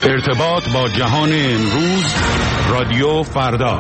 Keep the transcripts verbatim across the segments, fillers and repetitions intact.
ارتباط با جهان امروز، رادیو فردا.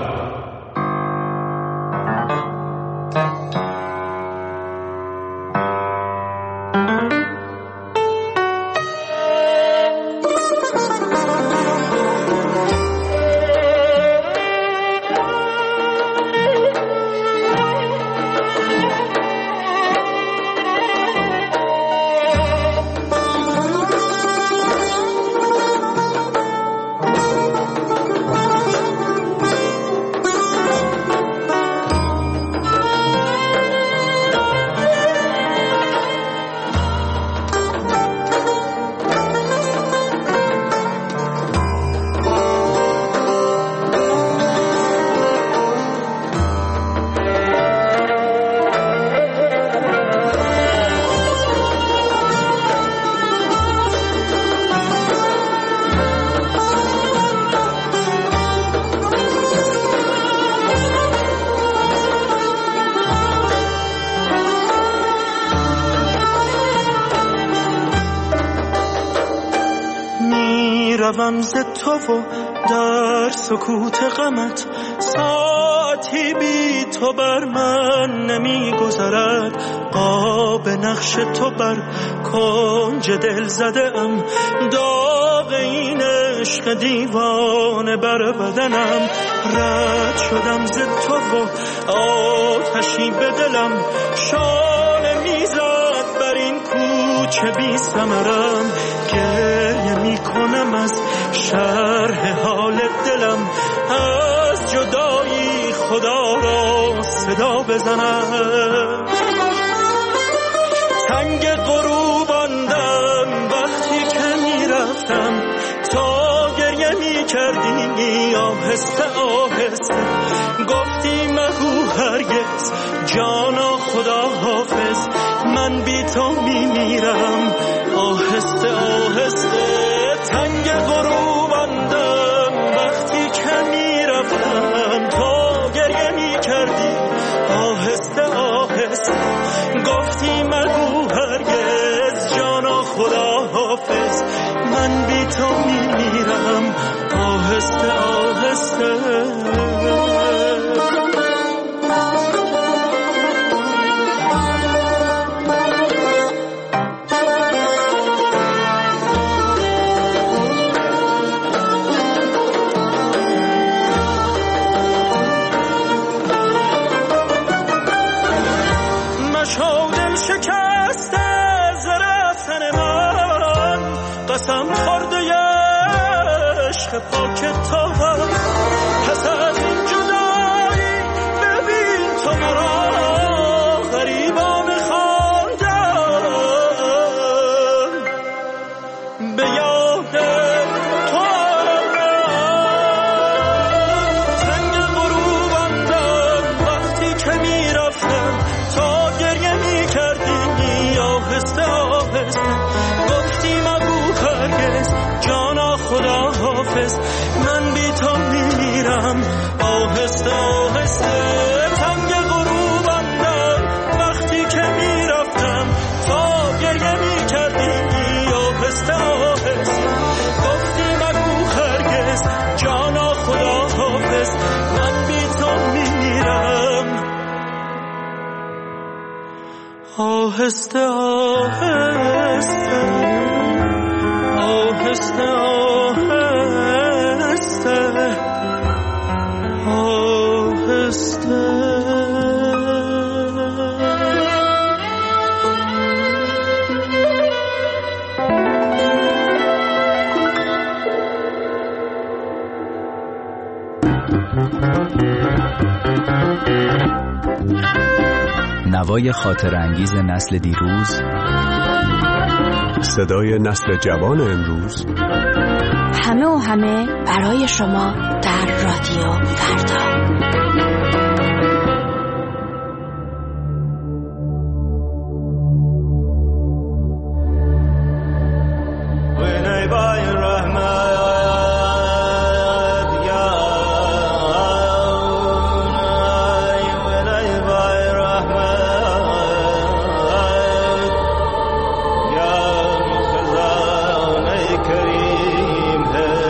روم ز تو و در سکوت غمت ساعتی بی تو بر من نمی گذرد. قاب نقش تو بر کنج دل زده ام، داغ این عشق دیوانه بر بدنم. رد شدم ز تو و آتشی به دلم، شانه میزد بر این کوچه بی ثمرم. گریه می کنم از شرح حال دلم، از جدایی خدا را صدا بزنم. تنگ غروباندم وقتی که می رفتم، تا گریه می کردی آهسته آهسته. گفتی مگو هرگز جانا خدا حافظ، من بی تو می میرم آهسته آهسته. تنگ غروباندم وقتی که می رفتم، تا گریه می کردی آهسته آهسته. گفتی مگو هرگز جانا خدا حافظ، من بی تو می میرم آهسته آهسته. قسم خورده عشق پاک تو هم، پس از این جدایی ببین تو مرا غریبانه خواندم. به یاد تو تنگ غروباندم وقتی که می رفتم، تا گریه می کردی آهسته آهسته. گفتی مگو هرگز جانا خدا حافظ، من بی تو میرم آهسته آهسته. تنگ غروباندم وقتی که میرفتم، تا گریه میکردی آهسته آهسته. گفتی مگو هرگز جانا خدا حافظ، من بی تو میرم آهسته آهسته آهسته آهسته آهسته. نوای خاطر انگیز نسل دیروز، صدای نسل جوان امروز، همه و همه برای شما در رادیو فردا. کریم ہے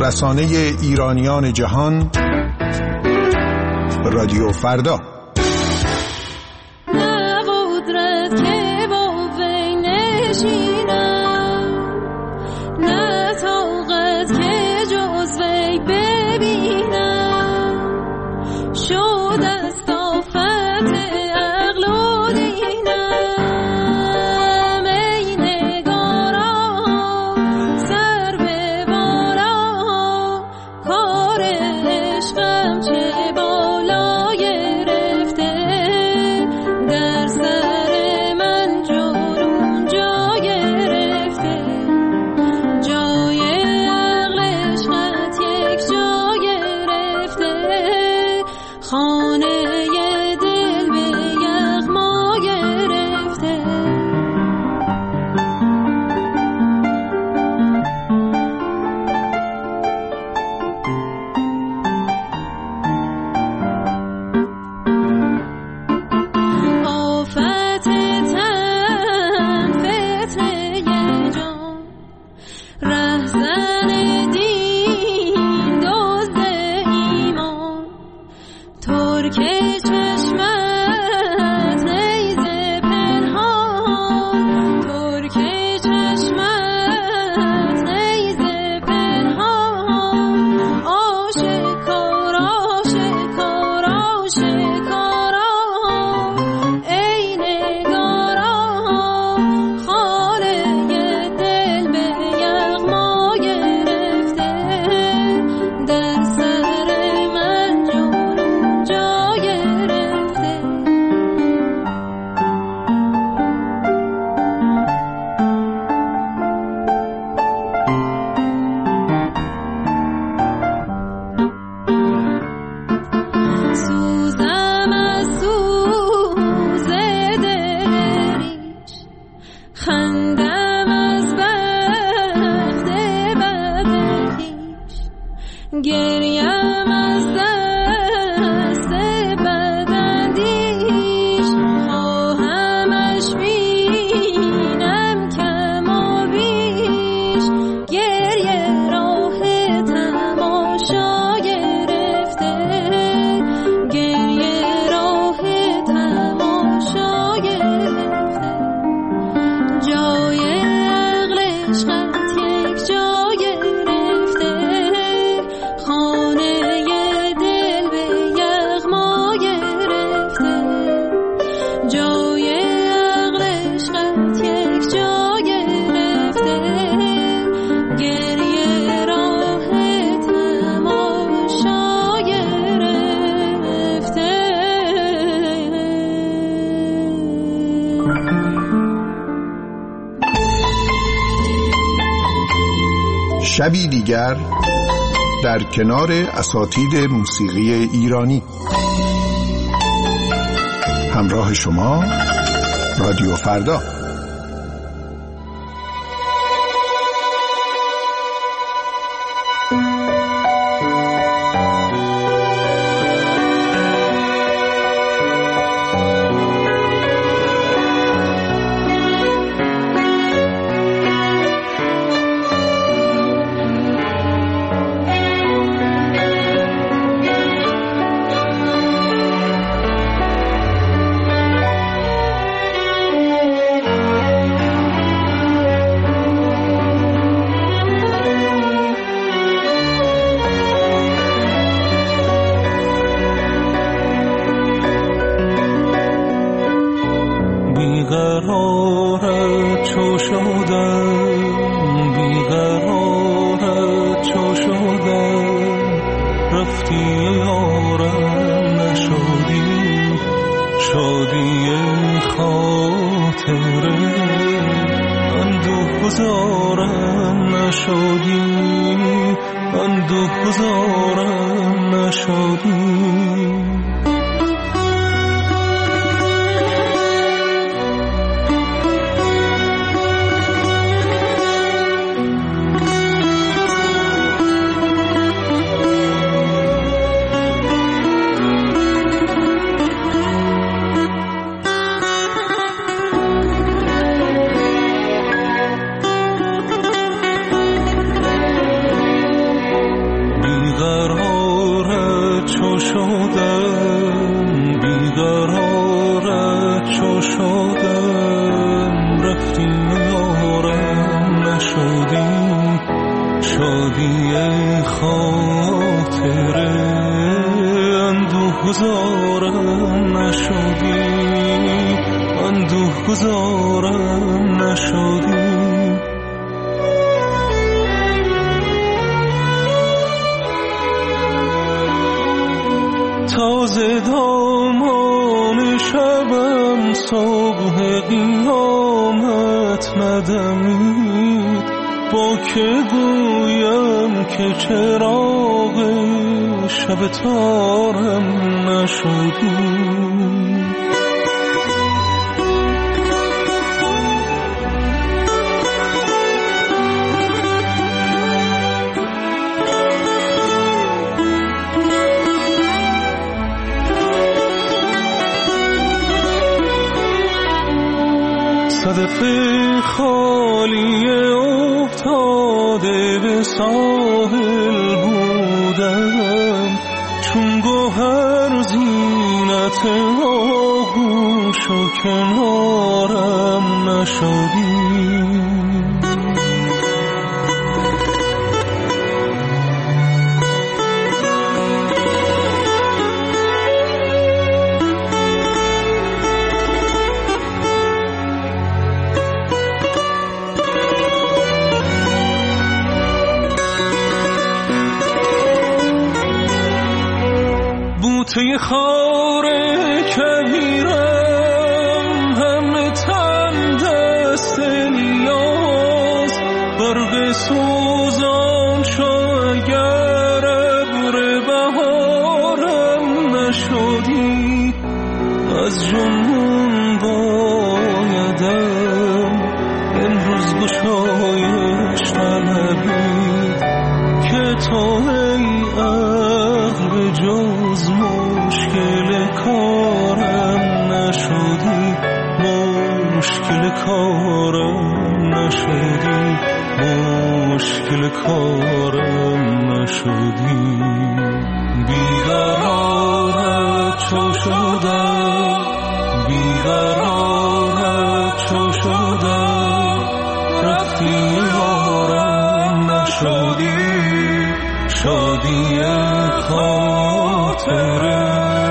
رسانه ایرانیان جهان، رادیو فردا. شبی دیگر در کنار اساتید موسیقی ایرانی. همراه شما رادیو فردا. یارم نشدی. تازه دامان شبم صبح قیامت ندمید، با که گویم که چراغ شب تارم نشدی. صدف خالی افتاده به ساحل بودم، چون گوهر زینت آغوش و کنارم نشدی. توی خار کبیرم همه تن دست نیاز، برق سوزان شو اگر ابر بهارم نشدی. از جنون بایدم امروز گشایش طلبید، که تو ای عقل به جز مشکل کارم نشدی، مشکل کارم نشدی، مشکل کارم نشدی. بیقرارت چو شدم، بیقرارت چو شدم، رفتی یارم نشدی. شادی خاطره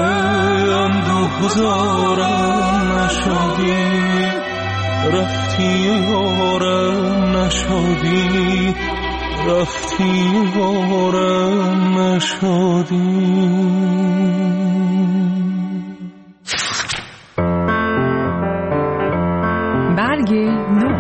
اندوهزارم نشدی، رفتی یارم نشدی، رفتی یارم نشدی. برگ نو.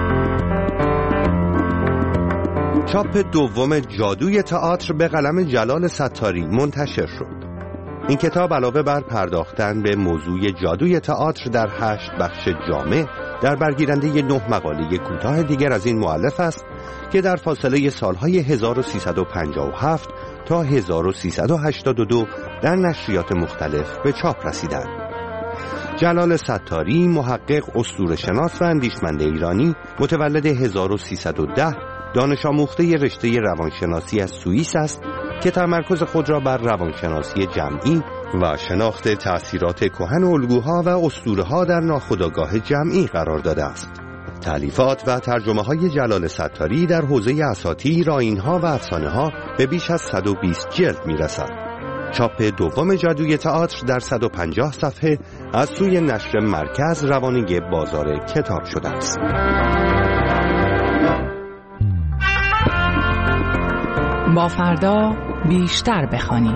چاپ دوم جادوی تئاتر به قلم جلال ستاری منتشر شد. این کتاب علاوه بر پرداختن به موضوع جادوی تئاتر در هشت بخش جامع، در برگیرنده نه مقاله کوتاه دیگر از این مؤلف است که در فاصله سالهای هزار و سیصد و پنجاه و هفت تا هزار و سیصد و هشتاد و دو در نشریات مختلف به چاپ رسیدند. جلال ستاری، محقق، اسطوره‌شناس و اندیشمند ایرانی، متولد هزار و سیصد و ده، دانش آموخته رشته روانشناسی از سوئیس است که تمرکز خود را بر روانشناسی جمعی و شناخت تأثیرات کهن الگوها و اسطوره‌ها در ناخودآگاه جمعی قرار داده است. تألیفات و ترجمه‌های جلال ستاری در حوزه اساطیر، آیین‌ها و افسانه‌ها به بیش از صد و بیست جلد می‌رسد. چاپ دوم جادوی تئاتر در صد و پنجاه صفحه از سوی نشر مرکز روانی بازار کتاب شده است. با فردا بیشتر بخوانیم.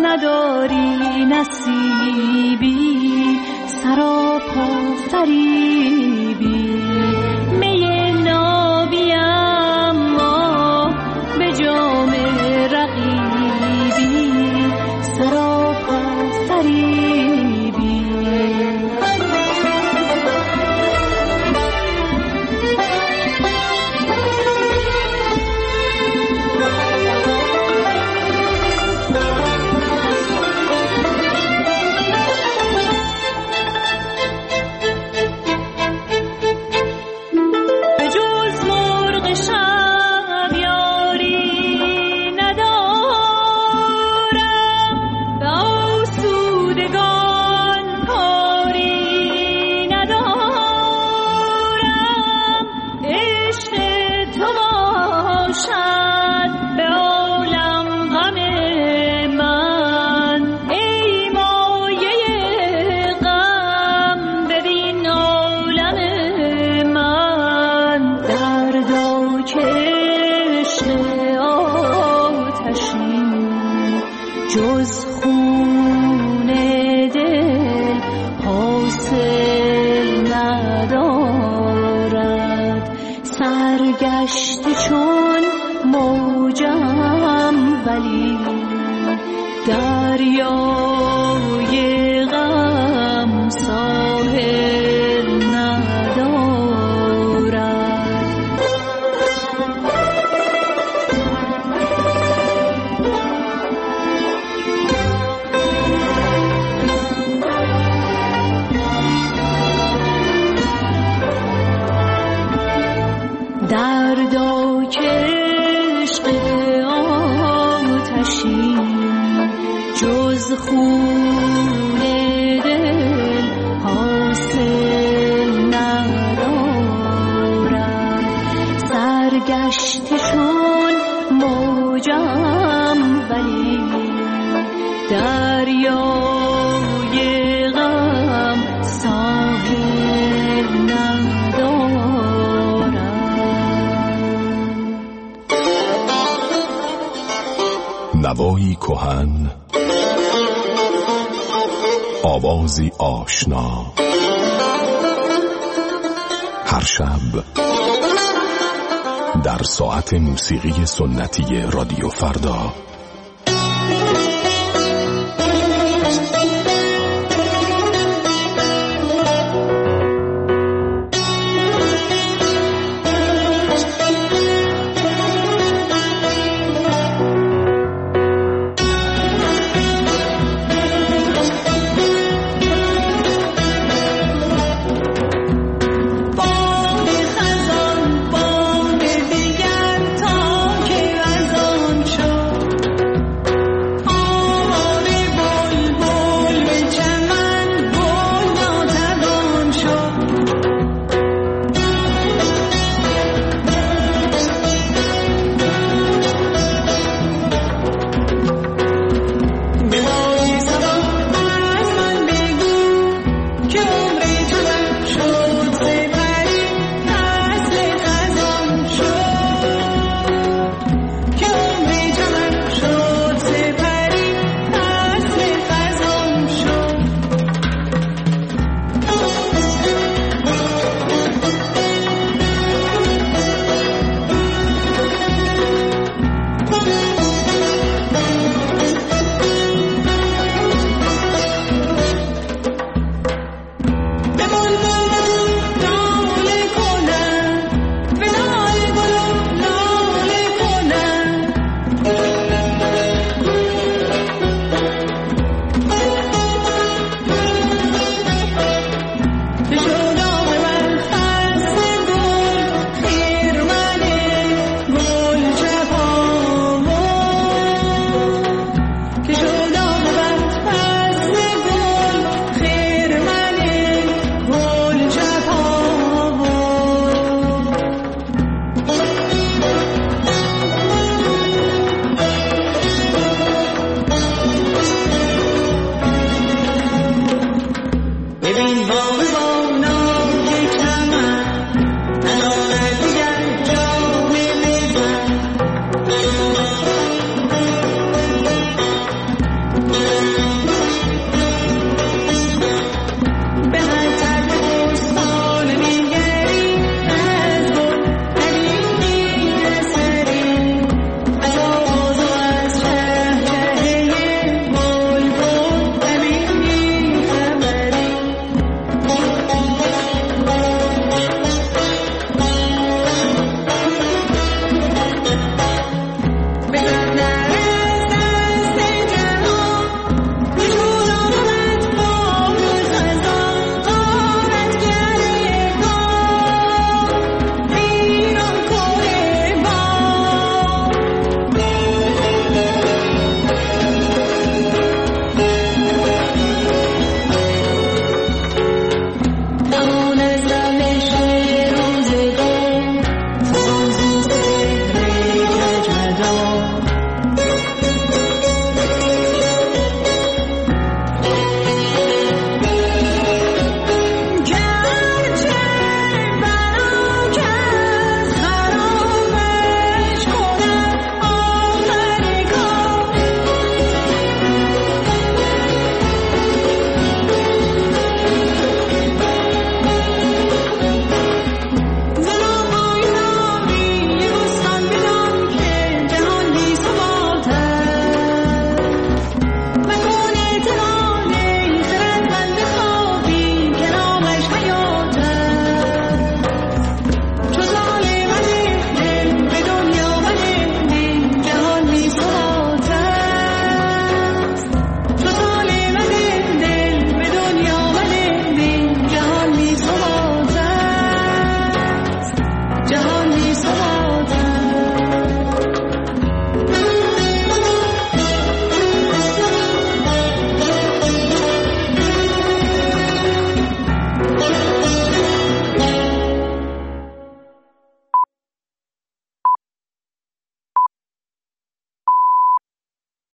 نداری نصیبی سراپا فریبی می نابیم ما به جام رقیبی سراپا فریبی جز خون دل حاصل ندارد سرگشته چون موجم ولی دریای غم ساحل ندارد دردا که عشق آتشین جز خون دل حاصل ندارد سرگشته چون موجم ولی دریای غم ساحل ندارد. نوایی کهن، آوازی آشنا، هر شب در ساعت موسیقی سنتی رادیو فردا.